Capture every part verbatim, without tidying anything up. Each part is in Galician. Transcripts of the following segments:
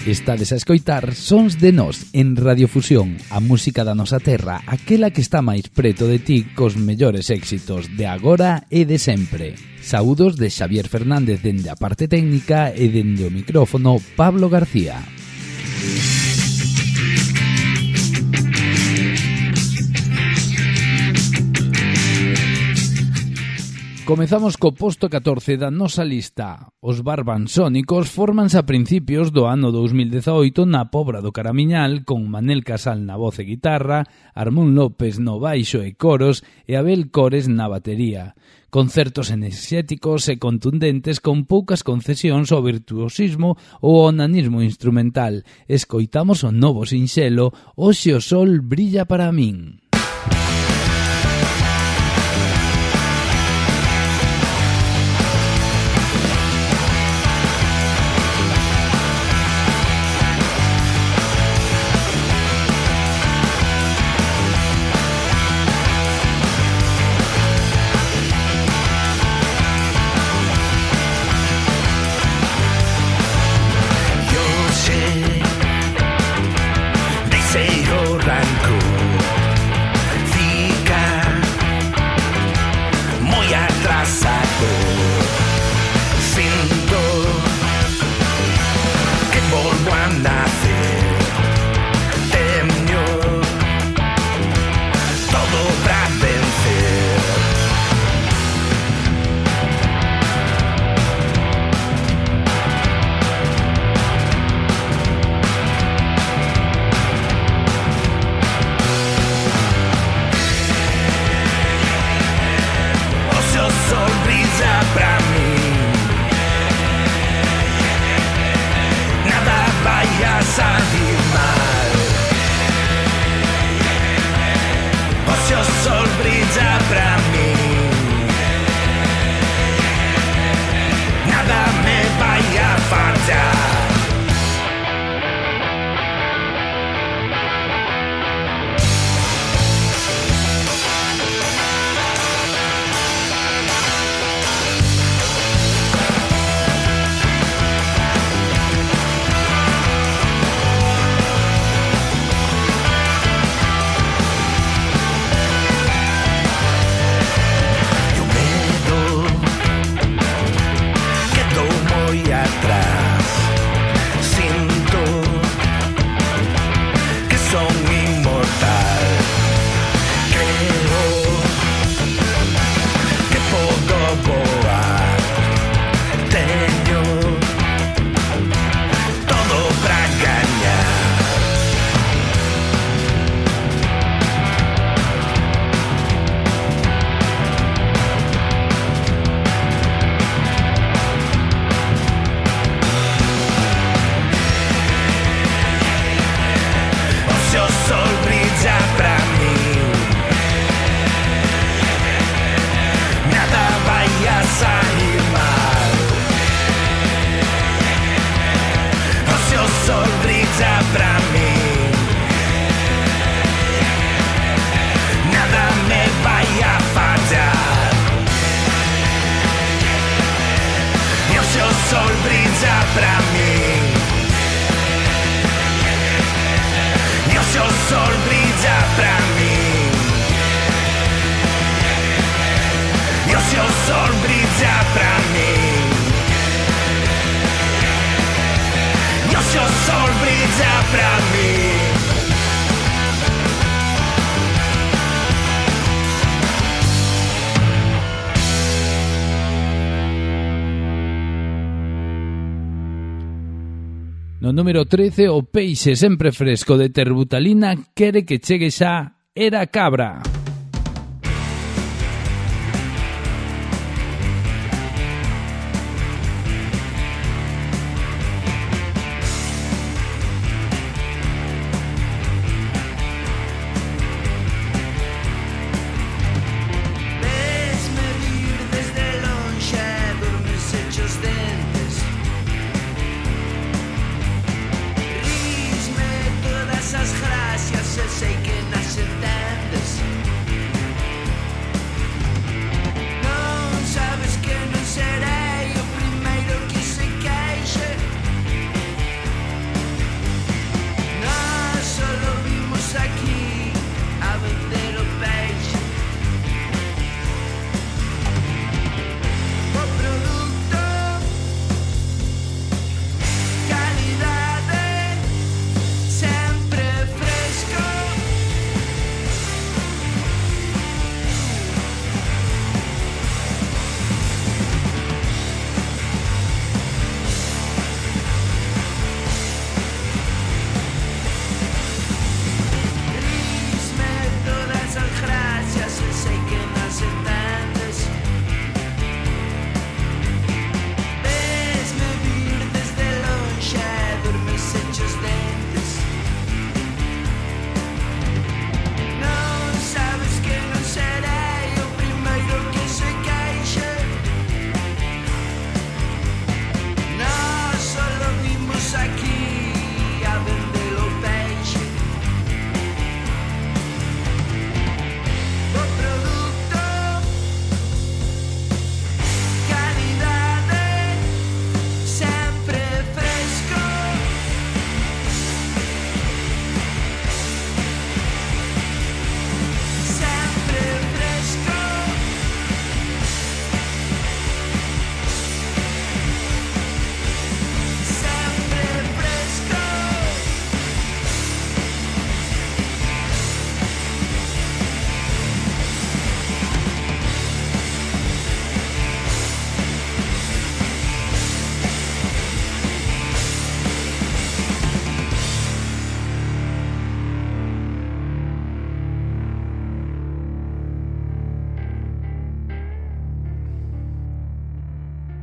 Estades a escoitar Sons de Nós en Radiofusión, a música da nosa terra, aquela que está máis preto de ti cos mellores éxitos de agora e de sempre. Saúdos de Xavier Fernández dende a parte técnica e dende o micrófono Pablo García. Comezamos co posto catorce da nosa lista. Os Barbansónicos fórmanse a principios do ano dous mil dezaoito na Pobra do Caramiñal con Manel Casal na voz e guitarra, Armón López no baixo e coros e Abel Cores na batería. Concertos enerxéticos e contundentes con poucas concesións ao virtuosismo ou ao onanismo instrumental. Escoitamos o novo sinxelo Hoxe o sol brilla para min. No número trece, o peixe sempre fresco de Terbutalina quere que chegue xa Era Cabra. Risme todas as gracias, e sei que nas entendes.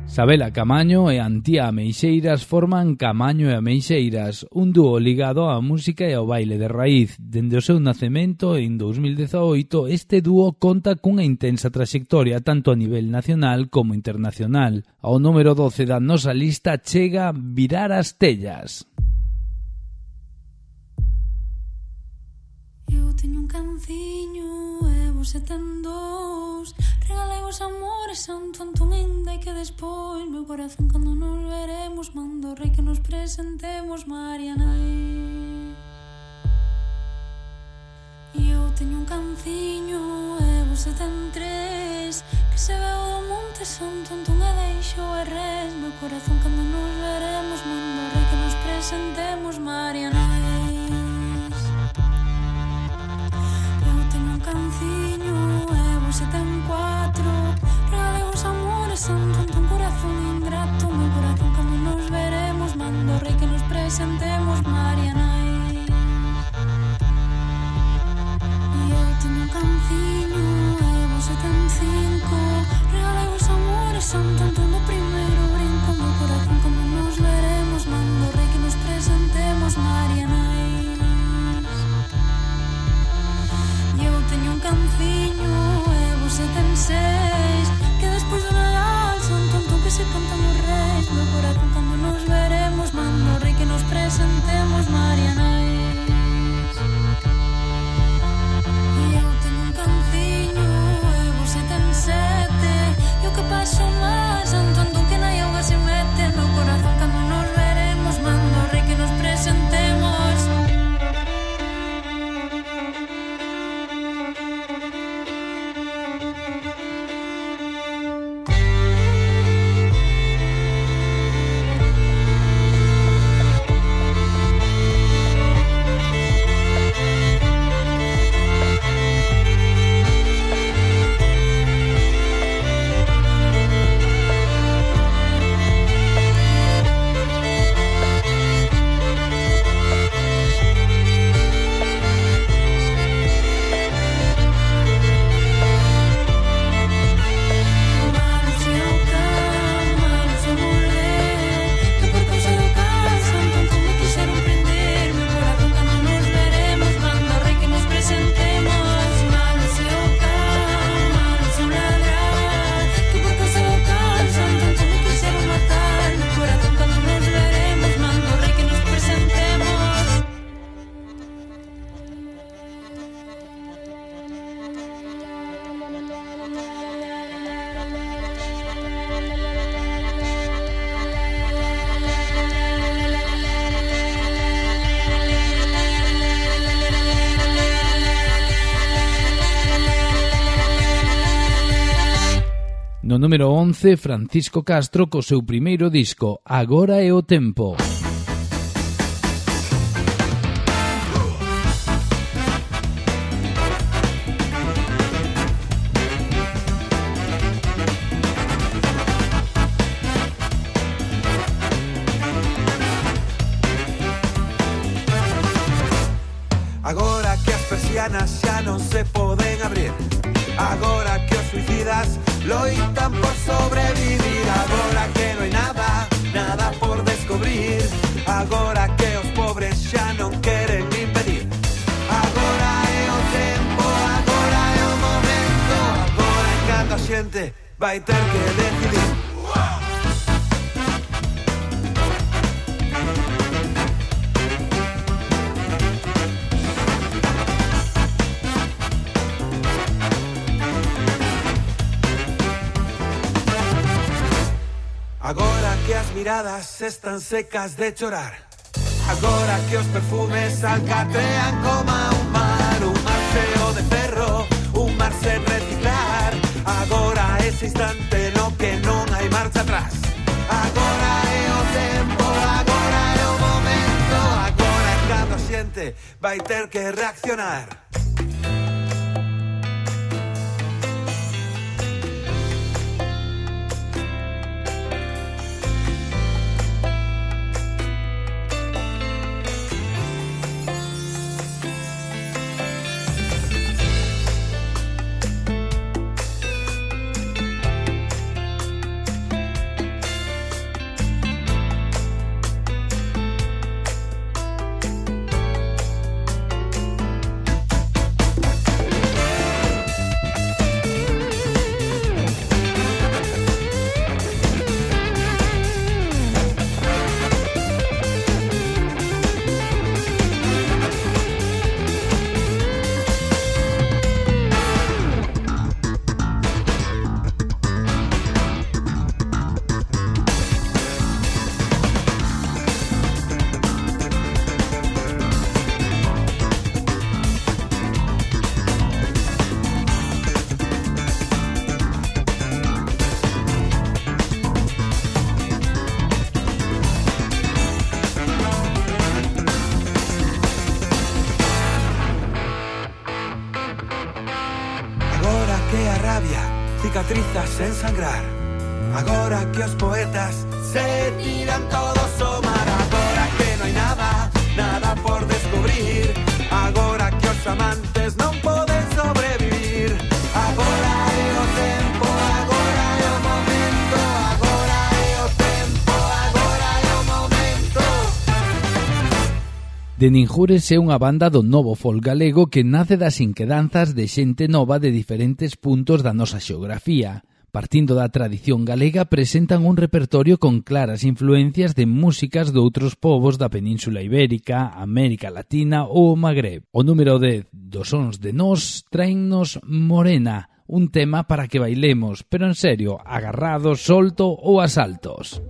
Sabela Camaño e Antía Ameixeiras forman Camaño e Ameixeiras, un dúo ligado á música e ao baile de raíz. Dende o seu nacemento, en dous mil dezaoito, este dúo conta cunha intensa traxectoria tanto a nivel nacional como internacional. Ao número doce da nosa lista chega Virar as tellas. Eu teño un canciño e vos e ten dous. Regalei vos amores santo Antón ainda e que despois meu corazón cando nos veremos mando rei que nos presentemos Marianai. Eu teño un canciño e vos e ten tres que se veu do monte santo Antón e deixo e res meu corazón cando nos veremos mando rei que nos presentemos Marianai. Canciño e vos e ten cuatro regalei vos amores santo Antón corazón ingrato meu corazón cando nos veremos mando rei que nos presentemos Marianai. E eu teño un canciño e vos e ten cinco regalei vos amores santo Antón do primeiro brinco meu corazón cando nos veremos mando rei que nos presentemos Marianai. Teño un canciño e vos e ten seis que despois do Nadal son tonto que se cantan os reis meu corazón cando nos veremos mando rei que nos presentemos Marianai. E eu teño un canciño e vos e ten sete e o que paso máis santo Antón que na auga se mete meu corazón cando nos veremos mando rei que nos presentemos. No número once, Francisco Castro co seu primeiro disco, Agora é o tempo. Agora que as persianas xa non se poden abrir, agora que os suicidas loitan por sobrevivir, agora que non hai nada, nada por descubrir, agora que os pobres xa non queren impedir. Agora é o tempo, agora é o momento, agora en cando a xente vai ter que decidir. Agora que as miradas están secas de chorar, agora que os perfumes alcatrean como un mar, un mar cheo de ferro, un mar sen reciclar, agora ese instante no que non hai marcha atrás. Agora é o tempo, agora é o momento, agora é cando a xente vai ter que reaccionar. que a rabia cicatriza sen sangrar. Agora que os poetas se tiran todos o mar. Agora que non hai nada, nada por descubrir. Agora que os amantes non poden sobrevivir. Agora é o tempo, agora é o momento. Agora é o tempo, agora é o momento. De Ninjures é unha banda do novo folk galego que nace das inquedanzas de xente nova de diferentes puntos da nosa xeografía. Partindo da tradición galega, presentan un repertorio con claras influencias de músicas de outros povos da Península Ibérica, América Latina ou o Magreb. O número dez dos Sons de Nós traennos Morena, un tema para que bailemos, pero en serio, agarrados, solto ou a saltos.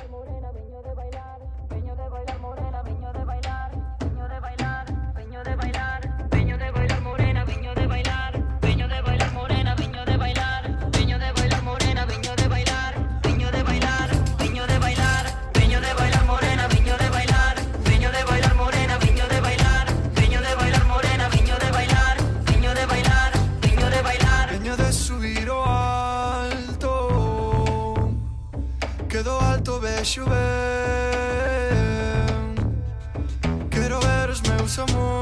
Xover, quero ver os meus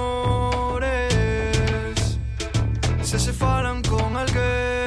amores se se falan con alguén.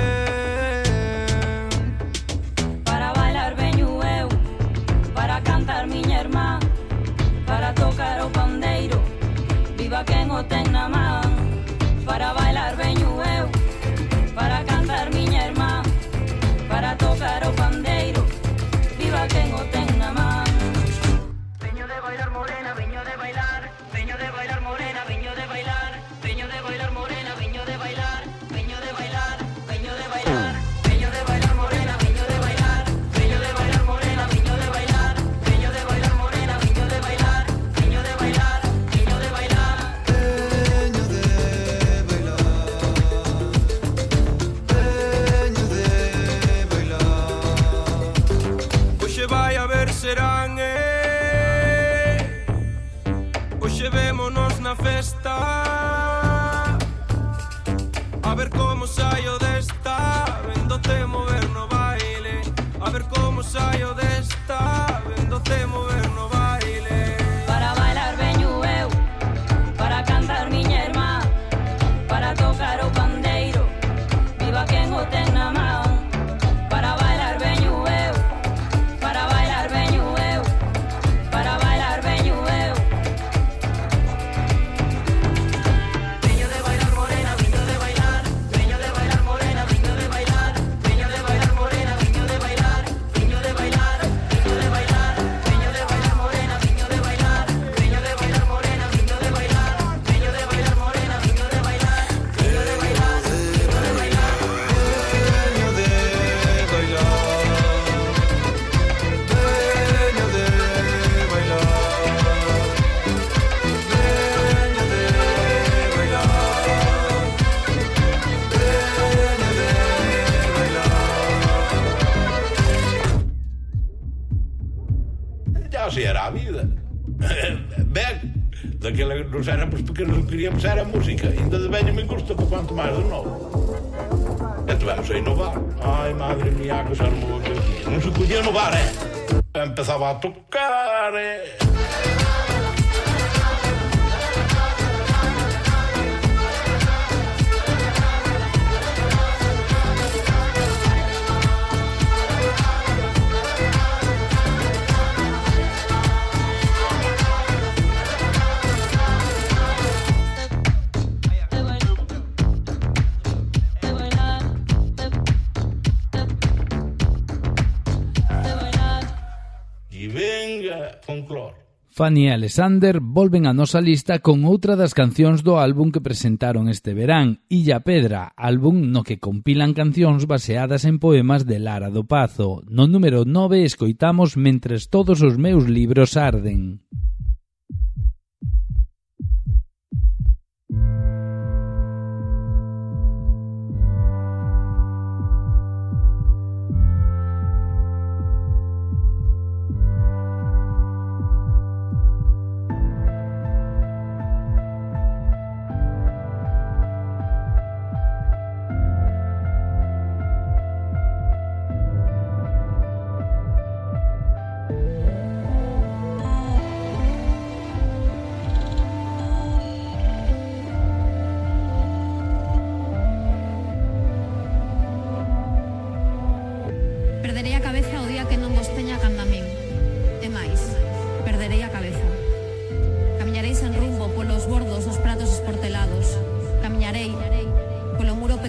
Para bailar veño eu, para cantar miña irmá, para tocar o pandeiro, viva quen o ten na man. Para bailar veño eu, para cantar miña irmá, para tocar o pandeiro, viva quen o ten na man. Veño de bailar morena, veño de bailar, veño de bailar morena, veño de bailar, veño de bailar morena, veño de bailar, veño de bailar, veño de bailar, veño de bailar morena, veño de bailar, veño de bailar morena, veño de bailar, veño de bailar morena, veño de bailar, veño de bailar, veño de bailar. Veño de bailar, veño de bailar. Hoxe vai a ver serán, eh. Hoxe vémonos na festa, a ver como saio desta, véndote mover no baile. A ver como saio desta, véndote mover no baile. Para bailar veño eu, para cantar miña irmá, para tocar o pandeiro, viva quen o ten na man. Para bailar veño eu, para bailar veño eu, para bailar veño eu. Veño de bailar morena, veño de bailar, veño de bailar morena, veño de bailar, veño de bailar morena, veño de bailar, veño de bailar, veño de bailar, veño de bailar morena, veño de bailar, veño de bailar morena, veño de bailar, veño de bailar morena, veño de bailar, veño de bailar, veño de bailar. Veño de bailar, veño de bailar, veño de bailar, veño de bailar. Ya así era a vida. Ben, daquela nos éramos pequenos o que queríamos era a música. Ainda de veño me gusta por quanto máis de novo. E tivemos a inovar. Ai, madre mía, que se armou aquilo. Non se podía inovar, eh? Empezaba a tocar, eh? E venga, folclore. Fanny e Alexander volven a nosa lista con outra das cancións do álbum que presentaron este verán, Illa Pedra, álbum no que compilan cancións baseadas en poemas de Lara do Pazo. No número nove escoitamos Mentres todos os meus libros arden.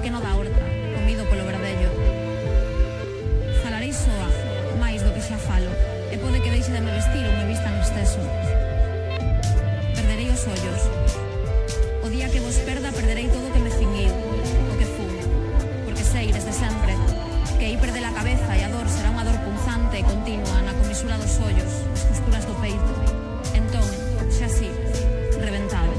pequeno da horta, comido polo verdello. Falarei soa, máis do que xa falo, e pode que deixe de me vestir ou me vista en exceso. Perderei os ollos. O día que vos perda, perderei todo o que me cinguiu, o que fun, porque sei desde sempre que aí perde a cabeza e a dor será unha dor punzante e continua na comisura dos ollos, as costuras do peito. Entón, xa así, reventado.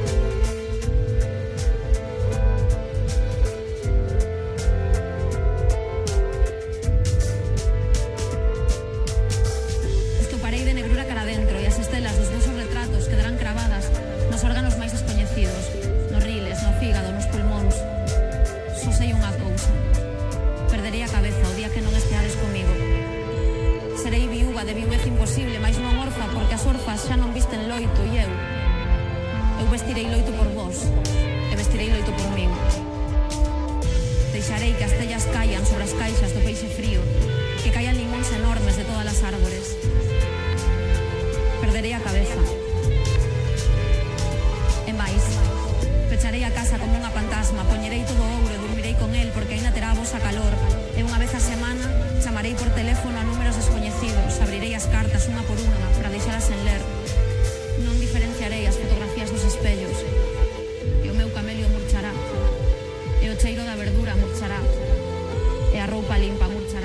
Estoparei de negrura cara dentro e as estelas dos vosos retratos quedarán cravadas nos órganos máis descoñecidos, nos riles, no fígado, nos pulmóns. Só sei unha cousa. Perderei a cabeza o día que non esteades comigo. Serei viúva de viuvez imposible, mais non orfa, porque as orfas xa non visten loito e eu. Eu vestirei loito por vos e vestirei loito por min. Deixarei que as tellas caian sobre as caixas do peixe frío, que caian limóns enormes de todas as árbores. Perderei a cabeza. E máis, pecharei a casa como unha fantasma, poñerei todo o ouro e dormirei con el, porque aínda terá a vosa calor. E unha vez a semana chamarei por teléfono a números descoñecidos, abrirei as cartas unha por unha para deixalas en ler. Non diferenciarei as fotografías dos espellos. E o meu camelio murchará. E o cheiro da verdura murchará. E a roupa limpa murchará.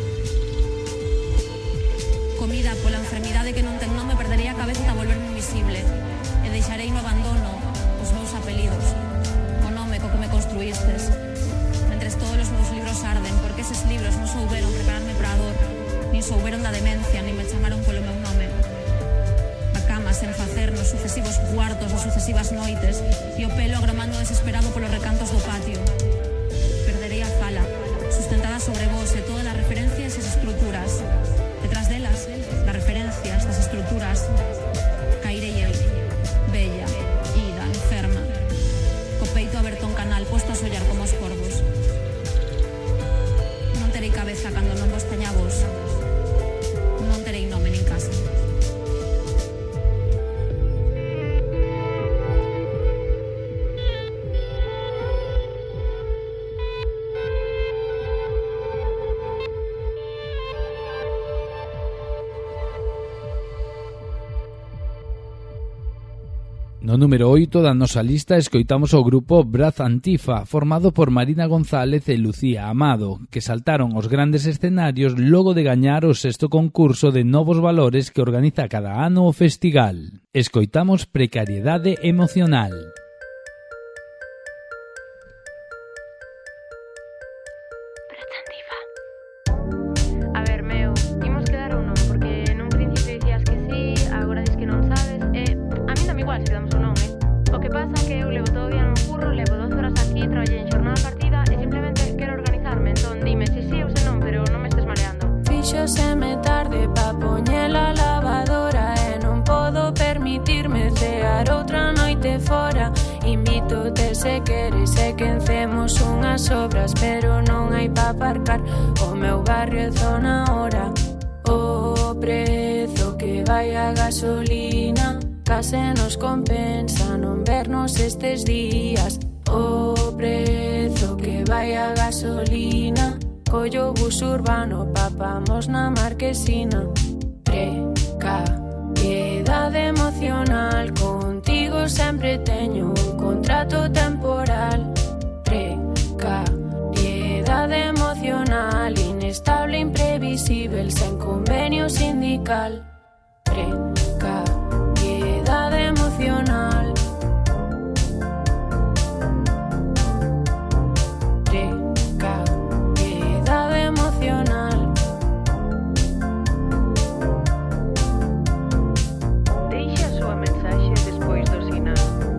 Comida pola enfermidade que non ten nome, perderei a cabeza ata volverme invisible. E deixarei no abandono os meus apelidos, o nome co que me construístes. Mentres todos os meus libros arden, porque eses libros non souberon prepararme para a dor, nin souberon da demencia, nin me chamaron polo meu nome. A cama sen facer nos sucesivos cuartos, nas sucesivas noites, e o pelo agromando desesperado polos recantos do patio. Perderei a fala, sustentada sobre vos e todas as referencias e as estruturas. Detrás delas, das referencias, das estruturas, cairei eu, bella, ida, enferma, co peito aberto un canal, posto a sollar como os corvos. Non terei cabeza cando non vos teña vos. Non terei nome nin casa. No número oito da nosa lista escoitamos o grupo Braz Antifa, formado por Marina González e Lucía Amado, que saltaron aos grandes escenarios logo de gañar o sexto concurso de Novos Valores que organiza cada ano o festival. Escoitamos Precariedade Emocional. A ver, meu, imos quedar ou non? Porque nun principio dicías que sí, agora dis que non sabes, e a mí dame igual se quedamos ou non, eh? O que pasa é que eu levo todo o día no curro, levo doce horas aquí, traballei en xornada partida e simplemente quero organizarme, entón dime se sí ou se non, pero non me estés mareando. Fíxoseme tarde pa poñer a lavadora e non podo permitirme cear outra noite fora. Invítote se queres e que encemos unhas obras, pero non hai pa aparcar, o meu barrio é zona hora. O prezo que vai a gasolina case nos compensa non vernos estes días. O prezo que vai a gasolina, collo bus urbano, papamos na Marquesina. Precariedade emocional, contigo sempre teño un contrato temporal. Precariedade emocional, inestable, imprevisible, sen convenio sindical. Precariedade emocional. Precariedade emocional. Deixe a súa mensaxe despois do sinal.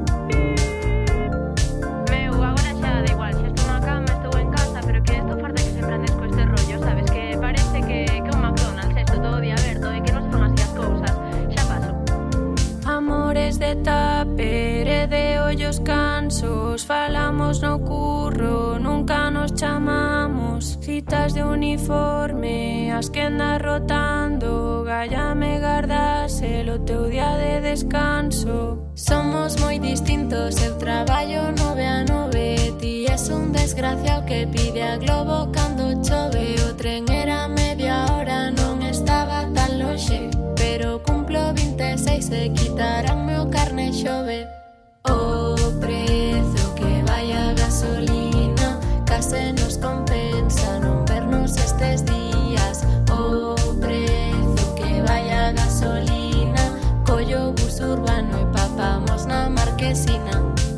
Meu, agora xa da igual, xa estou na cama, estou en casa, pero que estou farta que sempre andes co este rollo, sabes? Que parece que, que un McDonald's esto todo o día aberto e que non se fan así as cousas. Xa paso. Amores de tupper e de ollos cansos, falamos no curro, nunca nos chamamos. Citas de uniforme, as que andas rotando, gallame gardase o teu día de descanso. Somos moi distintos, eu traballo nove a nove, ti es un desgraciado. desgraciado que pide a globo cando chove. O tren era media hora, non estaba tan lonxe, pero cumplo vinte e seis e quitaránme o carne xove. O prezo que vai a gasolina case nos compensa non vernos estes días. O prezo que vai a gasolina collo bus urbano e papamos na marquesina.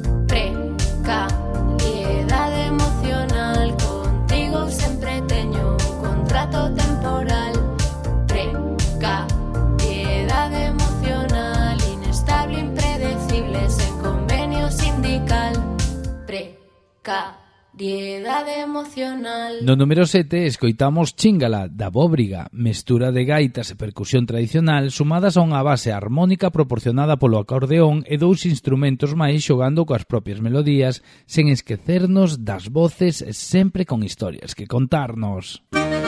Precariedade emocional, contigo sempre teño un contrato temporal. Precariedade emocional, inestable, impredecible, sen convenio sindical. Precariedade emocional. No número sete escoitamos Chingala, da Bóbriga, mestura de gaitas e percusión tradicional sumadas a unha base armónica proporcionada polo acordeón e dous instrumentos máis xogando coas propias melodías, sen esquecernos das voces sempre con historias que contarnos.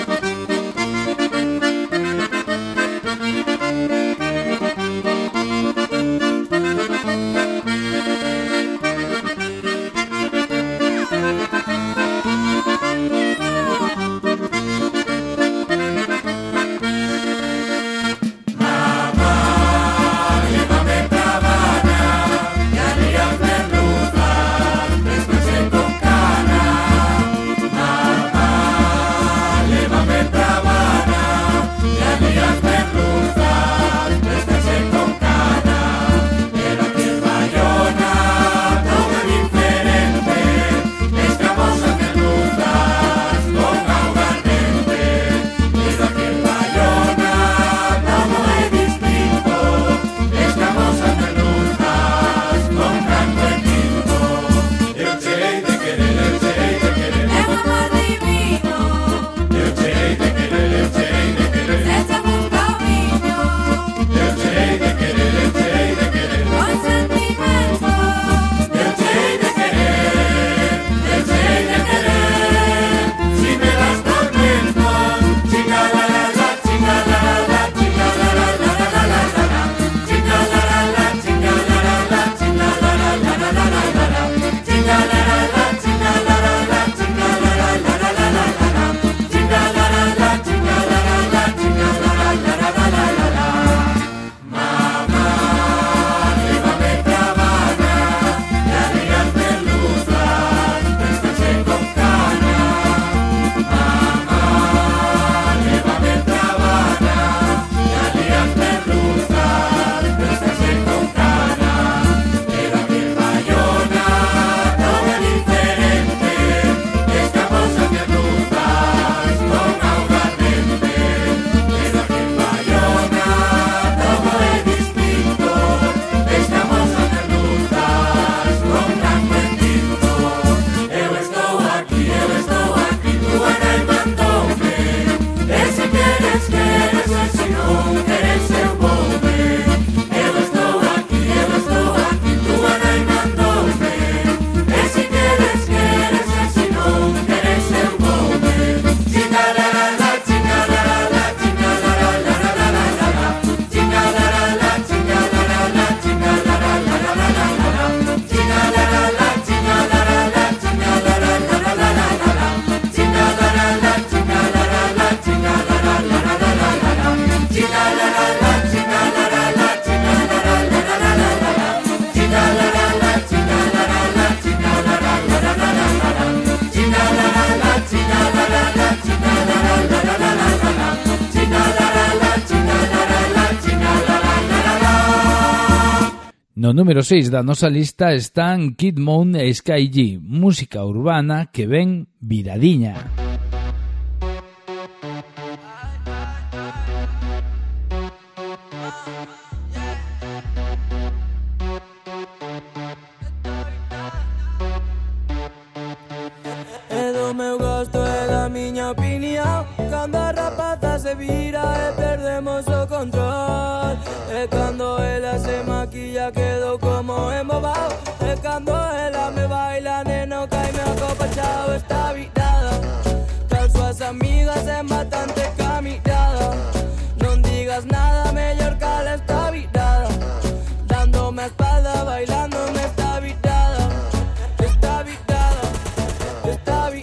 No número seis da nosa lista están Kid Moon e Sky G, música urbana que ven viradiña. É do meu gosto, é da miña opinión. Cando a rapaza se vira e perdemos o control. É cando ela se maquilla quedo como embobado. É cando ela me baila, neno, caime a copa, chao, está virada. Cal súas amigas en bastante caminada. Non digas nada, mellor cala está virada. Dándome a espalda, bailándome está virada. Está virada, está virada.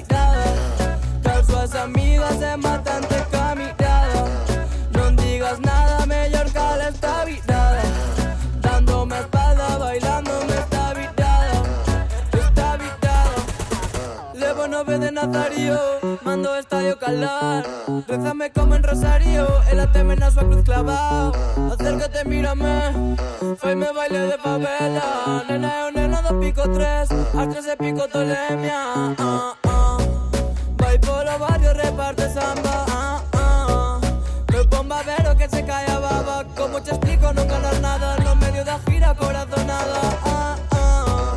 levo nove de Nazario, mando o estadio calar. Rézame como en Rosario, ela teme na súa cruz clavao. Acércate, mírame, faime baile de favela. Nena é o neno do pico tres, as tres e pico tolemia. ah, ah. Vai polo barrio, reparte samba. ah, ah. Me pon a ver o que se cae a baba. Como te explico, non ganar nada. No medio da gira, corazonada. ah, ah.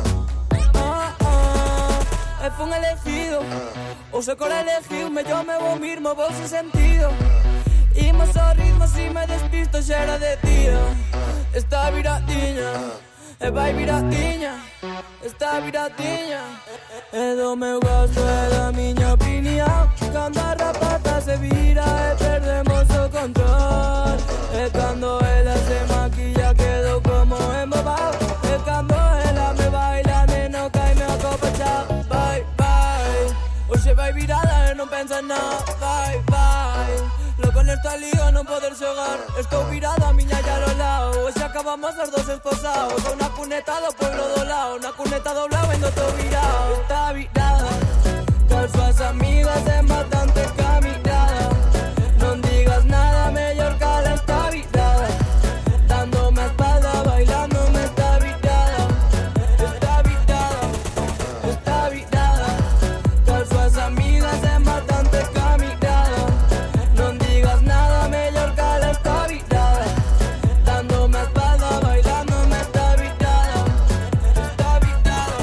ah, ah. E fun elegido, o se cora elegiu, me yo me vou mismo, vou sin sentido. Imos ao ritmo, si me despisto, xa era de día. Está viradiña, e vai viradiña, está viradiña. E do meu gosto e da miña opinión, cando a rapaza se vira e perdemos o control. E cando ela se maquilla quedo como embobado. E cando ela me baila, neno, caime a copa, chao. Bye, bye, hoxe vai virada e non pensa en nada. Bye, bye, loco nesta liga non poder xogar. Estou virada, miña ya lo lao. Hoxe acabamos os dos esposados. Unha cuneta do pueblo do lao, unha cuneta do lao vendo todo virado. Está virada, con súas amigas en bastante caminada. Non digas nada, mellor cala, está virada. Dándome a espalda, bailándome, está virada. Está virada, está virada, con súas amigas en bastante caminada. Non digas nada, mellor cala, está virada. Dándome a espalda, bailándome, está virada. Está virada,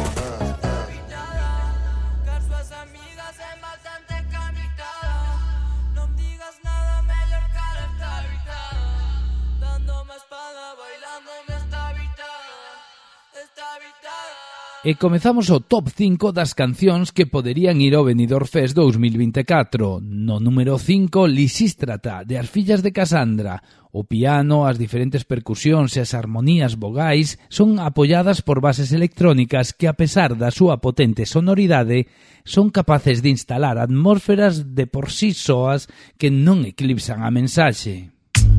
está virada, con súas amigas en bastante caminada. Non digas nada, mellor cala, está virada. Dándome a espalda, bailándome, está virada. Está virada. E comezamos o top cinco das cancións que poderían ir ao Benidorm Fest dous mil vinte e catro. No número cinco, Lisístrata, de As Fillas de Casandra. O piano, as diferentes percusións e as armonías vogais son apoiadas por bases electrónicas que, a pesar da súa potente sonoridade, son capaces de instalar atmósferas de por sí soas que non eclipsan a mensaxe.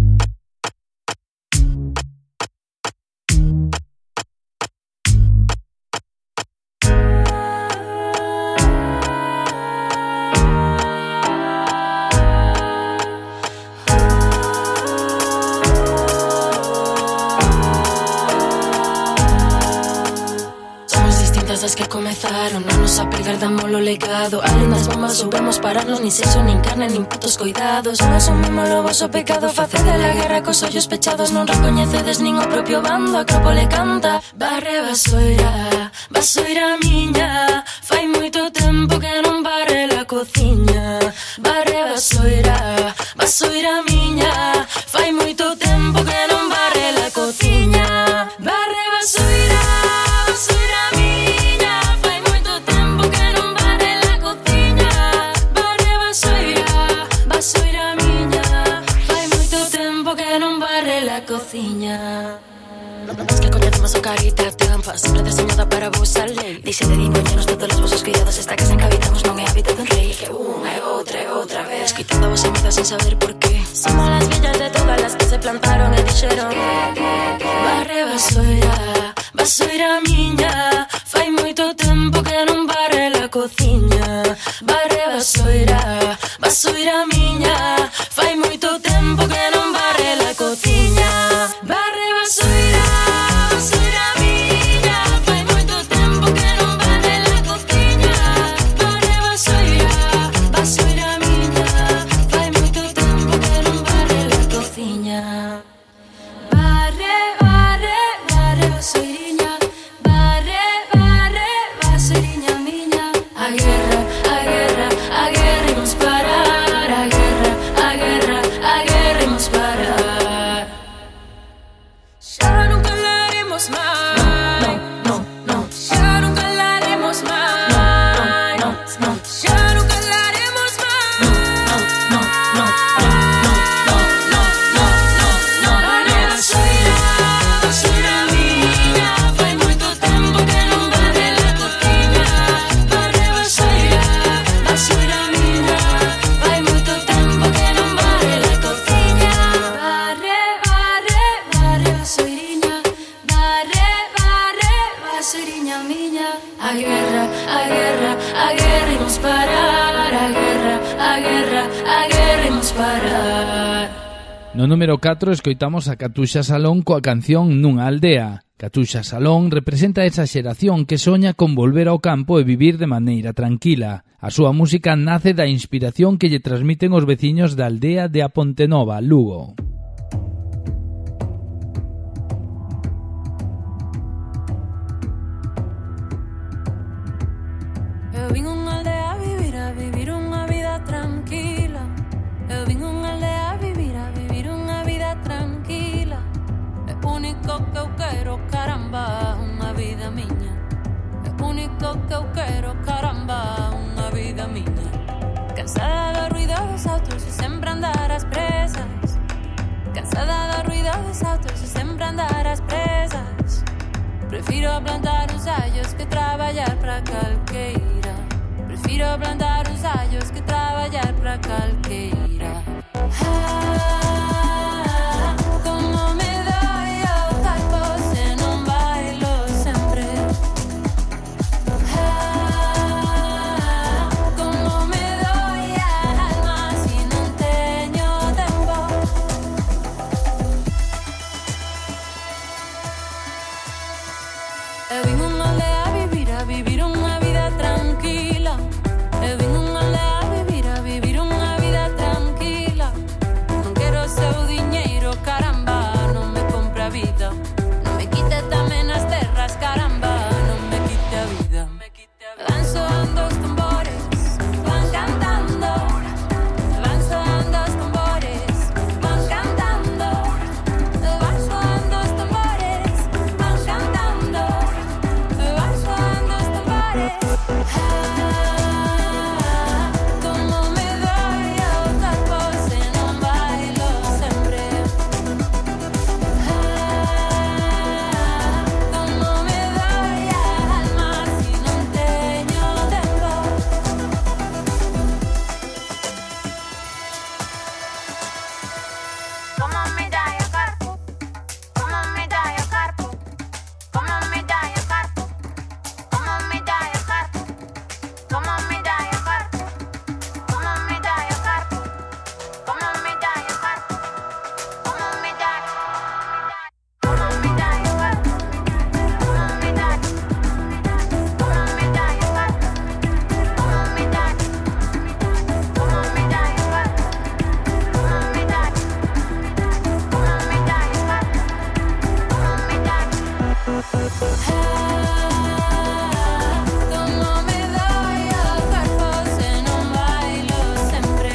As que comezaron a nos a perder, dámoslo legado. Alén das bombas soubemos pararnos, nin sexo, nin carne, nin putos coidados. Non asumimos o voso pecado, facede la guerra cos ollos pechados. Non recoñecedes nin o propio bando, a Acrópole canta. Barre vasoira, vasoira miña, fai moito tempo que non barre la cociña. Barre vasoira, vasoira miña, fai moito tempo que non barre la cociña. Barre vasoira, vasoira miña, vasoira miña, fai moito tempo que non barre la cociña. Es que coñecemos o carita trampa, sempre deseñada para vos a lei. Dixe de dimos todos os vosos cuidados, esta casa en que habitamos non é hábitat dun rei. Que unha e outra e outra vez, quitando a vos amigas sin saber por qué. Somos las villas de todas las que se plantaron e dixeron barre vasoira, vasoira miña, fai moito tempo que non barre la cociña. Barre vasoira, vasoira miña, fai moito tempo que non barre la cociña. Barre vasoira, vasoira miña, fai moito tempo que non barre la cociña. Barre vasoira, vasoira miña, fai moito tempo que non barre la cociña. Barre, barre, barre vasoiriña, barre, barre, vasoiriña miña. A guerra, a guerra, a guerra imos parar. A guerra, a guerra, a guerra imos parar. No número catro escoitamos a Catuxa Salón coa canción Nunha aldea. Catuxa Salón representa esa xeración que soña con volver ao campo e vivir de maneira tranquila. A súa música nace da inspiración que lle transmiten os veciños da aldea de A Pontenova, Lugo. Eu vin unha aldea a vivir, a vivir unha vida tranquila. Eu vin unha aldea a vivir, a vivir unha vida tranquila. É único que eu quero, caramba, unha vida miña. É único que eu quero, caramba, unha vida miña. Cansada do ruido dos autos e sempre andar ás presas. Cansada do ruido dos autos e sempre andar ás presas. Prefiro plantar uns allos que traballar para calqueira. Prefiro plantar uns allos que traballar para calqueira. Ah, como me dói o corpo se non bailo sempre. Ah, como me dói a alma se non teño tempo. Eu vin unha aldea a vivir, a vivir unha vida tranquila. Eu vin unha aldea a vivir, a vivir unha vida tranquila. Non quero seu diñeiro, caramba, non me compra a vida. Non me quite tamén as terras, caramba, non me quite a vida. Van soando os tambores, van cantando. Van soando os tambores, van cantando. Van soando os tambores, van cantando. Van soando os tambores. Ah, como me dói o corpo se non bailo sempre. Ah, como me dói a alma se non teño tempo. Como me dai o corpo, como me dai o corpo, como me dai o corpo, como me dai o corpo, como me dai o corpo, como me dai o corpo, como me dai o corpo, como me dai, como me dai o corpo, como me dai, como me dai o corpo, como me dai, como me dai o corpo, como me dai, como me dai o corpo, como me dai. Ah, como me dói o corpo se non bailo sempre.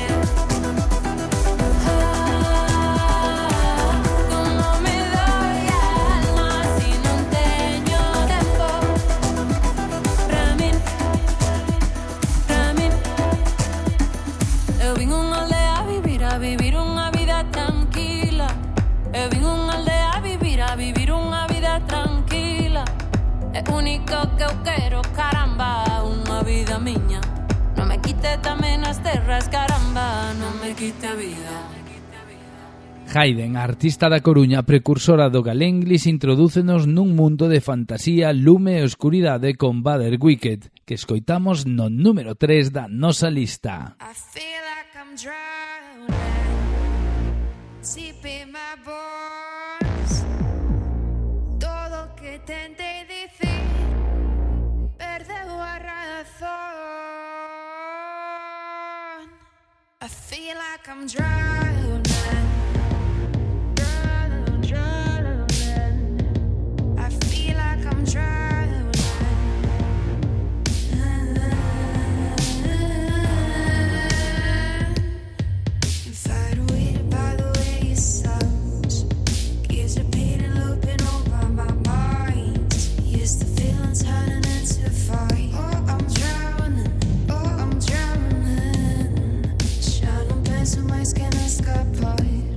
Ah, como me dói a alma se non teño tempo. Pra min, pra min. Eu vin unha aldea a vivir, a vivir unha vida tranquila. Eu vin unha aldea a vivir, a vivir unha vida tranquila. É único que eu quero, caramba, unha vida miña. Non me quite tamén as terras, caramba, non me quite a vida. Haydn, a artista da Coruña, precursora do galenglis, introdúcenos nun mundo de fantasía, lume e oscuridade con Vader Wicked, que escoitamos no número tres da nosa lista. I feel like I'm drowning, deep in my bones. Todo o que tentei dicir perdeu a razón. I feel like I'm drowning, drowning, drowning. I feel like I'm drowning. Infatuated by the way it sounds, keeps repeating, looping over my mind. Used to feeling turning into fire. Oh, I'm drowning, oh, I'm drowning. Já não penso mais que não escapar.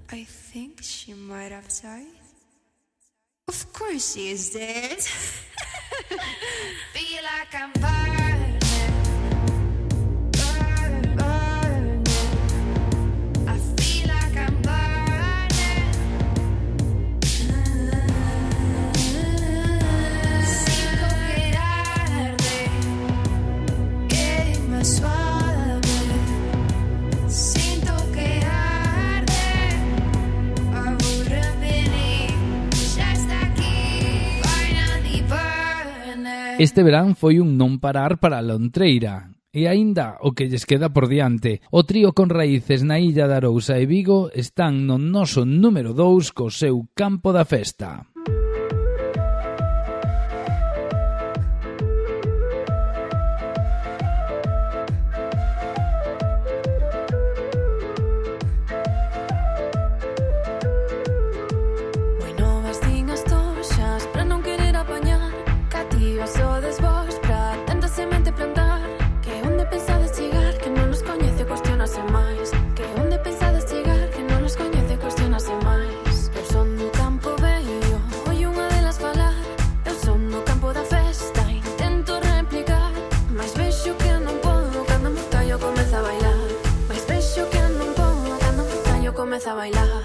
I think she might have died. Of course she is dead. Feel like I'm burning, burning, burning. I feel like I'm burning. Siento que arde, que me suave. Siento que arde, aburre-me, já está aqui, finally burning. Este verán foi un non parar para a Lontreira. E aínda o que lles queda por diante, o trío con raíces na Illa de Arousa e Vigo están no noso número dous co seu Campo da Festa. Moi novas din as toxas para non querer apañar. Cativa sodes vos pra tanta semente plantar. Que onde pensades chegar, que non nos coñece, cuestionase máis. Que onde pensades chegar, que non nos coñece, cuestionase máis. Eu son do campo vello, oi unha delas falar. Eu son do campo da festa, intento replicar. Mais vexo que non podo, cando me callo comeza a bailar. Mais vexo que non podo, cando me callo comeza a bailar.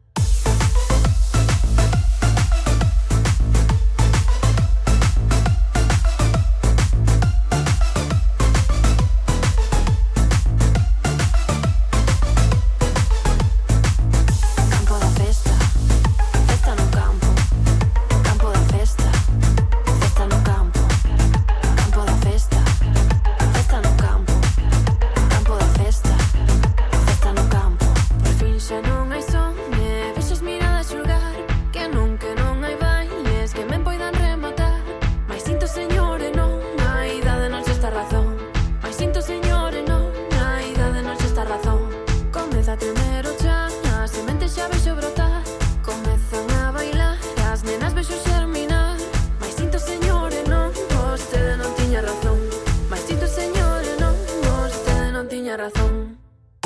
Campo da festa, festa no campo. Campo da festa, festa no campo. Campo da festa, festa no campo. Campo da festa, festa no campo. Por fin xa non hai son, e vexo as miradas xulgar. Que non, que non hai bailes que me poidan rematar. Mais sinto, señores, non, a idade non xa está razón. Mais sinto, señores, non, a idade non xa está razón. Comeza a tremer o chan, a semente xa vexo brotar. Comezan a bailar, as nenas vexo xerminar. Mais sinto, señores, non, vostede non tiña razón. Mais sinto, señores, non, vostede non tiña razón.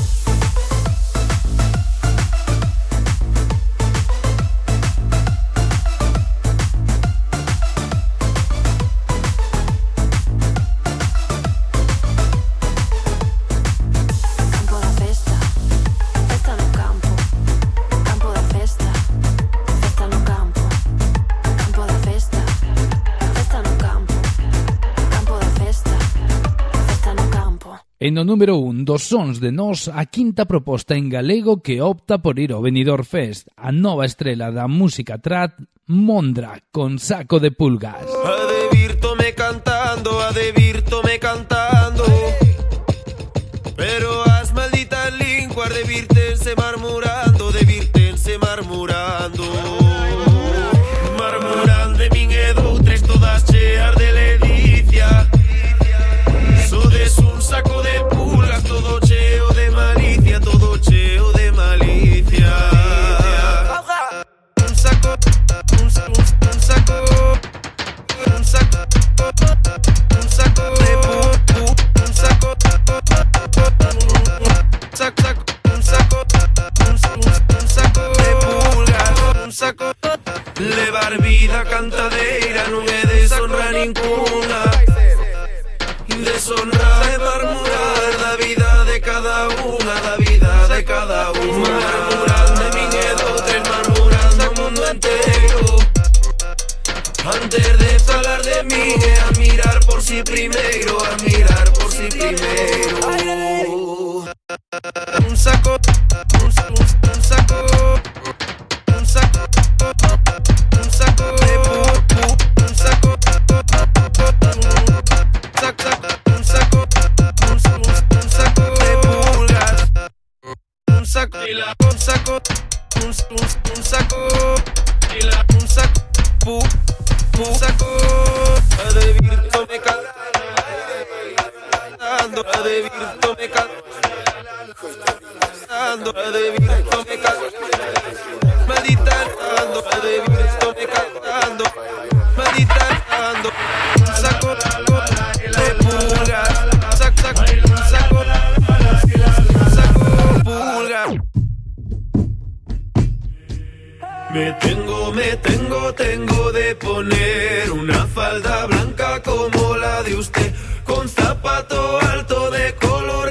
Campo da festa, festa no campo. Campo da festa, festa no campo. Campo da festa, festa no campo. Campo da festa, festa no campo. E no número un dos sons de Nós, a quinta proposta en galego que opta por ir ao Benidorm Fest, a nova estrela da música trad, Mondra, con Saco de Pulgas. A de virtome cantando, a de virtome cantando. Pero as malditas linguas de virtense marmurando, de virtense marmurando. Marmurando de min e doutres todas cheas de ledicia. Sodes un saco de pulgas, todo cheo de malicia, todo cheo de malicia. Un saco, un, sa- un, un saco, un saco, un saco de pu, pu, un saco, sac, sac, un saco, un, sa- un, un saco de pulgas, un saco. Levar vida cantadeira non é deshonra ninguna. Deshonra é marmurar da vida de cada unha, da vida de cada unha. Marmurando de min e doutres, marmurando o mundo inteiro. Antes de falar de min e a mirar por si primeiro, a mirar por si primeiro. Un saco, un, sa- un, un saco, un saco, un saco de pu, pu, un saco, sac, sac, un saco, un, sa- un, un saco de pulgas, un saco, y la, un saco, un, un, un saco, y la, un saco, pu, pu, saco, a de virtome cantando, a de virtome cantando, a de virtome cantando, meditando, a de virtome cantando, meditando, un saco de pulgas, sac, sac, un saco, un saco pulgas. Me tengo, me tengo, tengo de poner una falda blanca como la de usted, con zapato alto de color